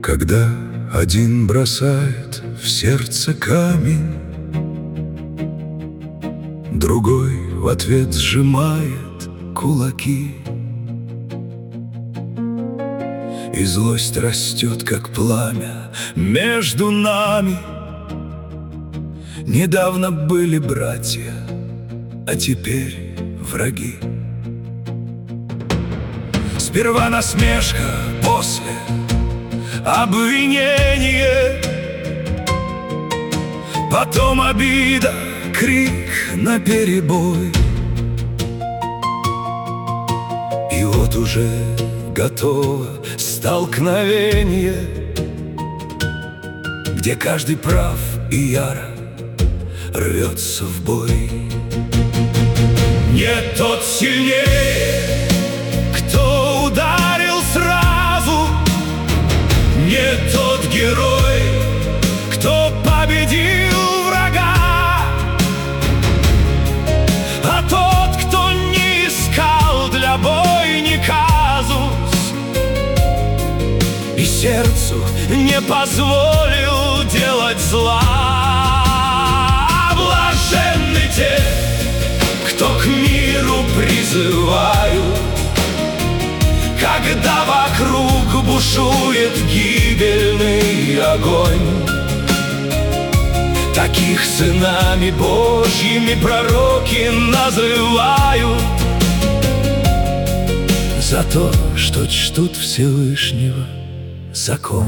Когда один бросает в сердце камень, другой в ответ сжимает кулаки, и злость растет, как пламя между нами. Недавно были братья, а теперь враги. Сперва насмешка, после обвинение, потом обида, крик наперебой. И вот уже готово столкновение, где каждый прав и яро рвется в бой. Не тот сильнее, кто ударил сразу, не тот герой, кто победил врага, а тот, кто не искал для бойни казус и сердцу не позволил делать зла. Блаженны те, кто к миру призывают, когда вокруг бушует гибельный огонь. Таких сынами Божьими пророки называют, за то, что чтут Всевышнего закон.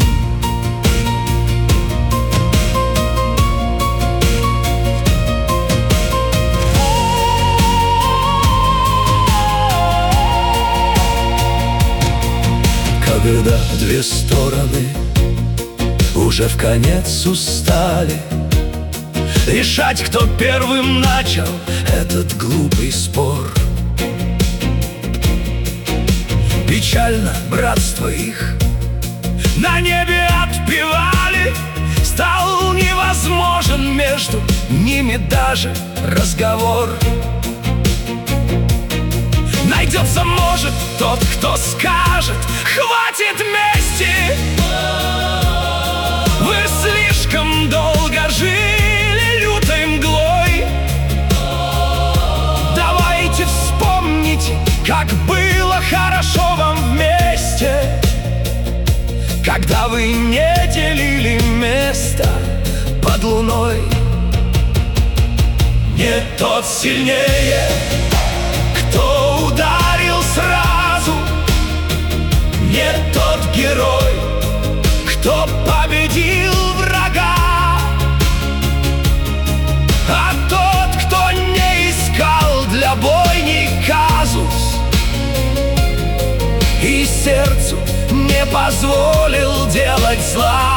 Когда две стороны уже вконец устали решать, кто первым начал этот глупый спор, печально братство их на небе отпевали. Стал невозможен между ними даже разговор. Найдется, может, тот, кто скажет: хватит мести, вы слишком долго жили лютой мглой. Давайте вспомните, как было хорошо вам вместе, когда вы не делили место под луной. Не тот сильнее, кто ударил сразу, не тот герой, кто победил врага, а тот, кто не искал для бойни казус и сердцу не позволил делать зла.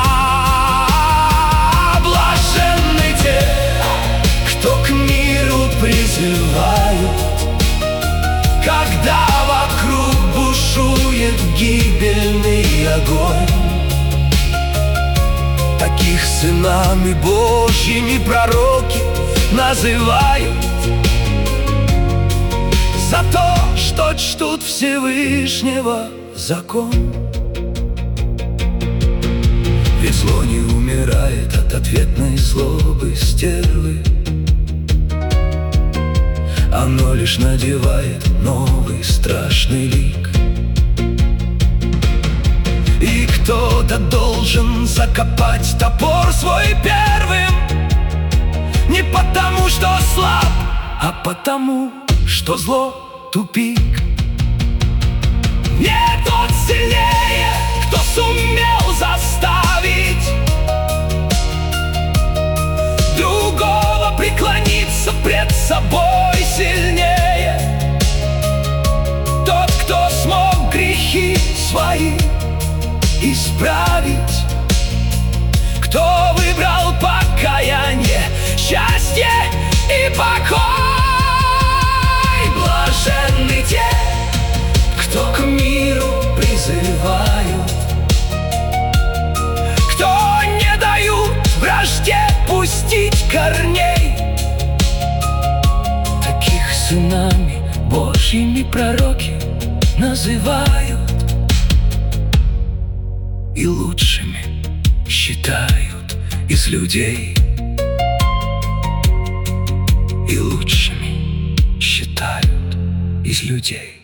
Блаженны те, кто к миру призывают, когда вокруг бушует гибельный огонь. Таких сынами Божьими пророки называют, за то, что чтут Всевышнего закон. Ведь зло не умирает от ответной злобы стервы, оно лишь надевает новый страшный лик. И кто-то должен закопать топор свой первым, не потому, что слаб, а потому, что зло тупик. Не тот сильнее, кто сумел заставить другого преклониться пред собой сильнее. Тот, кто смог грехи свои исправить, кто выбрал покаяние, счастье и покой. Блаженны те, кто к миру призывают, кто не дают вражде пустить корней. Таких сынами Божьими пророки называют и лучшими. считают из людей, и лучшими считают из людей.